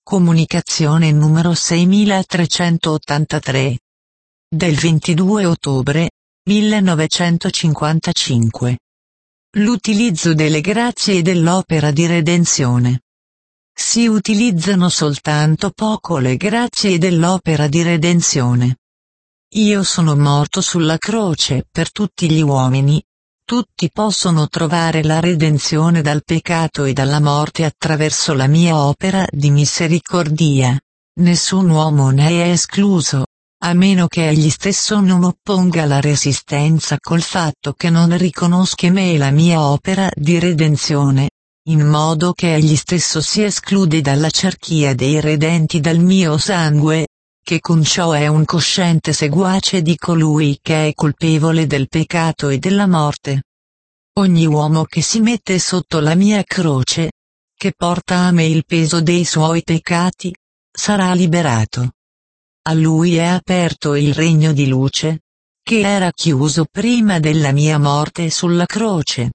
Comunicazione numero 6383. Del 22 ottobre 1955. L'utilizzo delle grazie dell'opera di redenzione. Si utilizzano soltanto poco le grazie dell'opera di redenzione. Io sono morto sulla croce per tutti gli uomini. Tutti possono trovare la redenzione dal peccato e dalla morte attraverso la mia opera di misericordia. Nessun uomo ne è escluso, a meno che egli stesso non opponga la resistenza col fatto che non riconosca me e la mia opera di redenzione, in modo che egli stesso si esclude dalla cerchia dei redenti dal mio sangue, che con ciò è un cosciente seguace di colui che è colpevole del peccato e della morte. Ogni uomo che si mette sotto la mia croce, che porta a me il peso dei suoi peccati, sarà liberato. A lui è aperto il regno di luce, che era chiuso prima della mia morte sulla croce.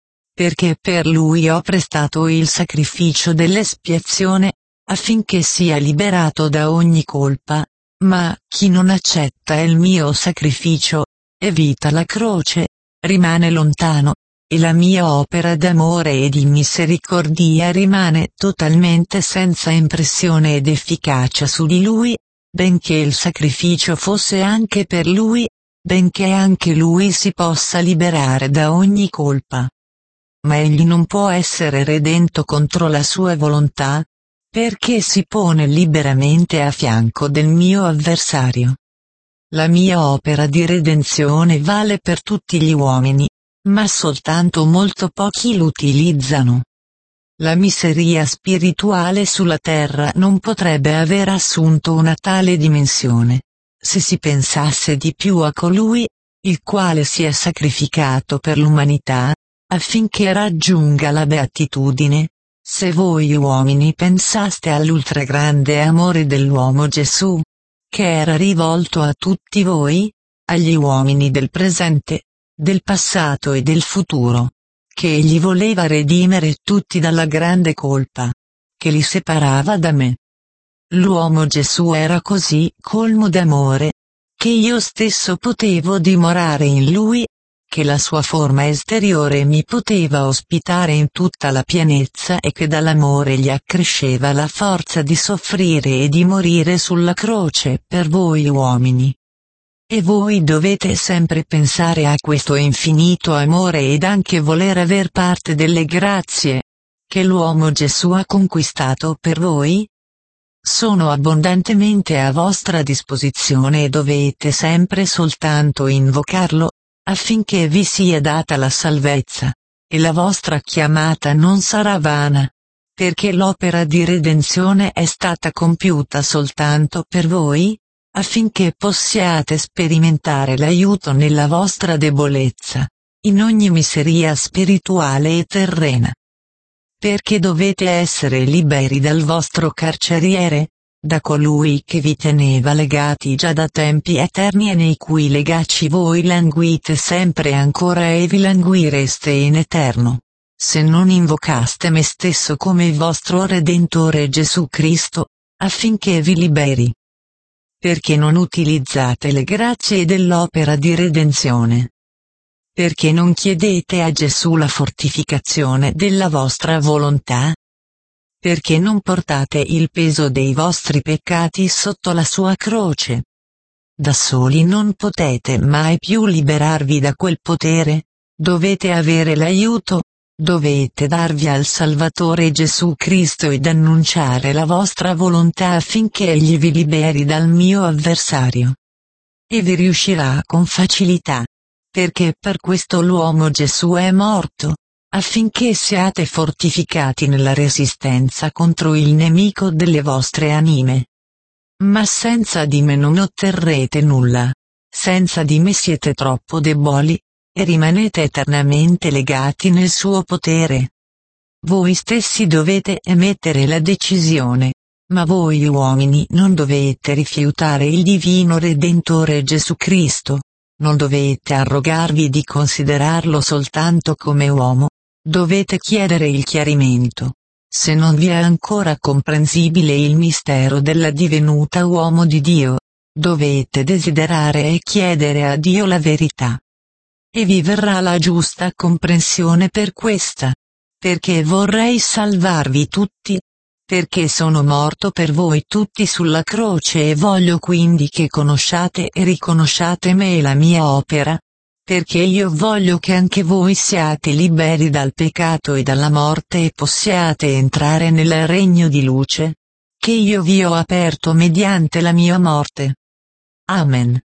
Perché per lui ho prestato il sacrificio dell'espiazione, affinché sia liberato da ogni colpa, ma chi non accetta il mio sacrificio, evita la croce, rimane lontano, e la mia opera d'amore e di misericordia rimane totalmente senza impressione ed efficacia su di lui, benché il sacrificio fosse anche per lui, benché anche lui si possa liberare da ogni colpa. Ma egli non può essere redento contro la sua volontà, perché si pone liberamente a fianco del mio avversario. La mia opera di redenzione vale per tutti gli uomini, ma soltanto molto pochi l'utilizzano. La miseria spirituale sulla terra non potrebbe aver assunto una tale dimensione, se si pensasse di più a colui, il quale si è sacrificato per l'umanità, affinché raggiunga la beatitudine. Se voi uomini pensaste all'ultragrande amore dell'uomo Gesù, che era rivolto a tutti voi, agli uomini del presente, del passato e del futuro, che egli voleva redimere tutti dalla grande colpa, che li separava da me. L'uomo Gesù era così colmo d'amore, che io stesso potevo dimorare in lui, che la sua forma esteriore mi poteva ospitare in tutta la pienezza e che dall'amore gli accresceva la forza di soffrire e di morire sulla croce per voi uomini. E voi dovete sempre pensare a questo infinito amore ed anche voler aver parte delle grazie che l'uomo Gesù ha conquistato per voi. Sono abbondantemente a vostra disposizione e dovete sempre soltanto invocarlo, affinché vi sia data la salvezza, e la vostra chiamata non sarà vana, perché l'opera di redenzione è stata compiuta soltanto per voi, affinché possiate sperimentare l'aiuto nella vostra debolezza, in ogni miseria spirituale e terrena. Perché dovete essere liberi dal vostro carceriere, da colui che vi teneva legati già da tempi eterni e nei cui legacci voi languite sempre ancora e vi languireste in eterno, se non invocaste me stesso come vostro Redentore Gesù Cristo, affinché vi liberi. Perché non utilizzate le grazie dell'opera di redenzione? Perché non chiedete a Gesù la fortificazione della vostra volontà? Perché non portate il peso dei vostri peccati sotto la sua croce? Da soli non potete mai più liberarvi da quel potere, dovete avere l'aiuto, dovete darvi al Salvatore Gesù Cristo ed annunciare la vostra volontà affinché egli vi liberi dal mio avversario. E vi riuscirà con facilità, perché per questo l'uomo Gesù è morto, affinché siate fortificati nella resistenza contro il nemico delle vostre anime. Ma senza di me non otterrete nulla, senza di me siete troppo deboli, e rimanete eternamente legati nel suo potere. Voi stessi dovete emettere la decisione, ma voi uomini non dovete rifiutare il divino Redentore Gesù Cristo, non dovete arrogarvi di considerarlo soltanto come uomo, dovete chiedere il chiarimento, Se non vi è ancora comprensibile il mistero della divenuta uomo di Dio, dovete desiderare e chiedere a Dio la verità. E vi verrà la giusta comprensione per questa. Perché vorrei salvarvi tutti, perché sono morto per voi tutti sulla croce e voglio quindi che conosciate e riconosciate me e la mia opera, perché io voglio che anche voi siate liberi dal peccato e dalla morte e possiate entrare nel regno di luce, che io vi ho aperto mediante la mia morte. Amen.